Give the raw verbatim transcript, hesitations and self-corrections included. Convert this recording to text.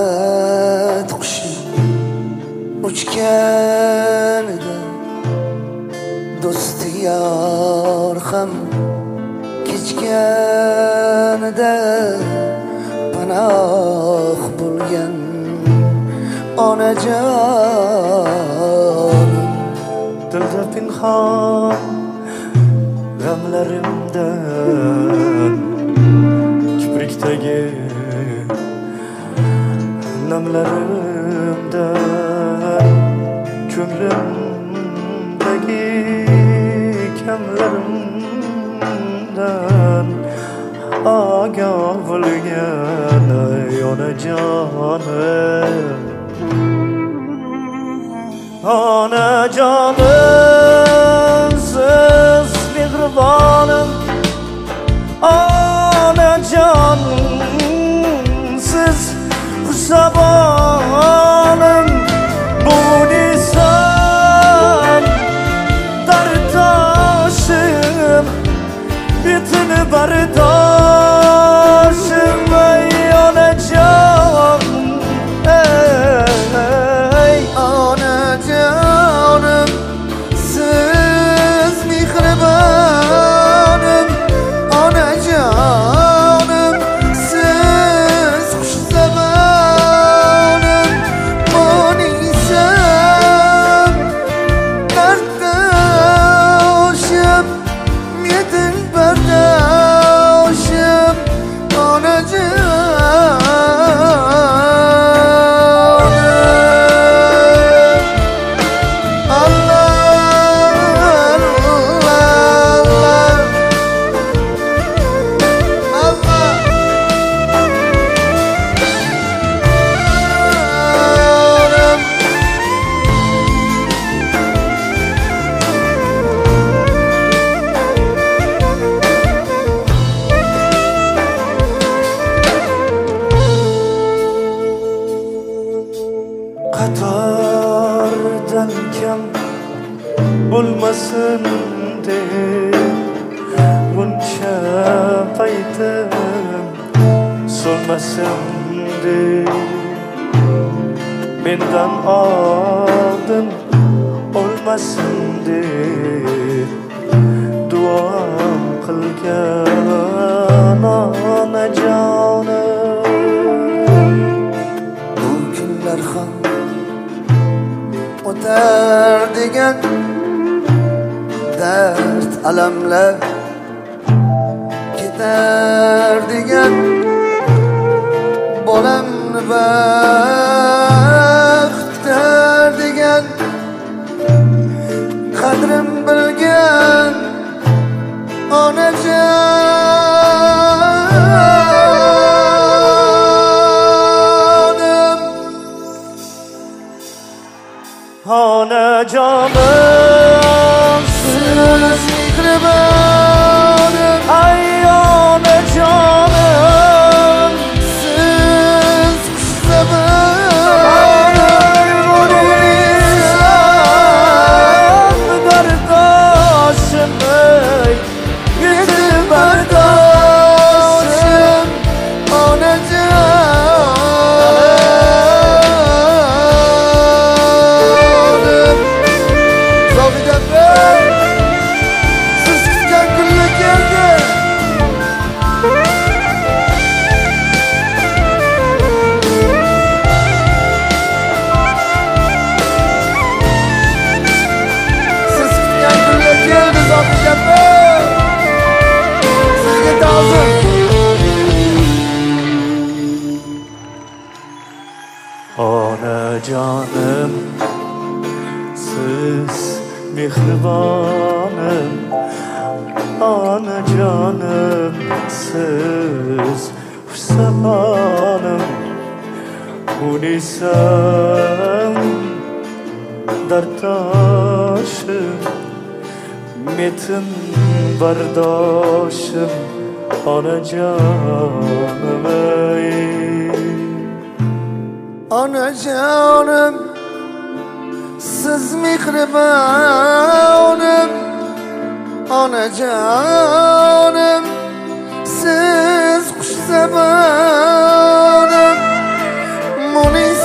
hasrat qushi uchganida do'sti yor ham kechganida panoh bo'lgan onajon dilda pinhon g'amlarimdan kiprikdagi namlarimdan ko'nglimdagi kamlarimdan ogoh bo'lgan onajonim onajonim siz mehribonim onajonim siz xushzabonim Bunisam dardoshim yetini bardoshim ey onajon ey onajonim siz mehribonim onajonim siz xushzabonim Bunisam dardoshim yetim bardoshim onajonim qatordan kam bo'lmasin deb buncha paytim so'lmasin deb mendan oldin o'lmasin deb duo qilgan onajonim bu kunlar ham o'tar degan dard alamlar ketar degan bolamni baxtar degan qadrim bilgan onajonim onajonim siz mehribonim ay onajonim siz xushzabonim bardoshim ey yetim bardoshim onajonim siz kutgan kunlar keldi siz kutgan kunlar keldi Zofijabi sizga ta'zim onajonim siz mehribonim onajonim siz xushzabonim Bunisam dardoshim yetim bardoshim onajonim ey onajonim siz mehribonim onajonim siz xushzabonim molis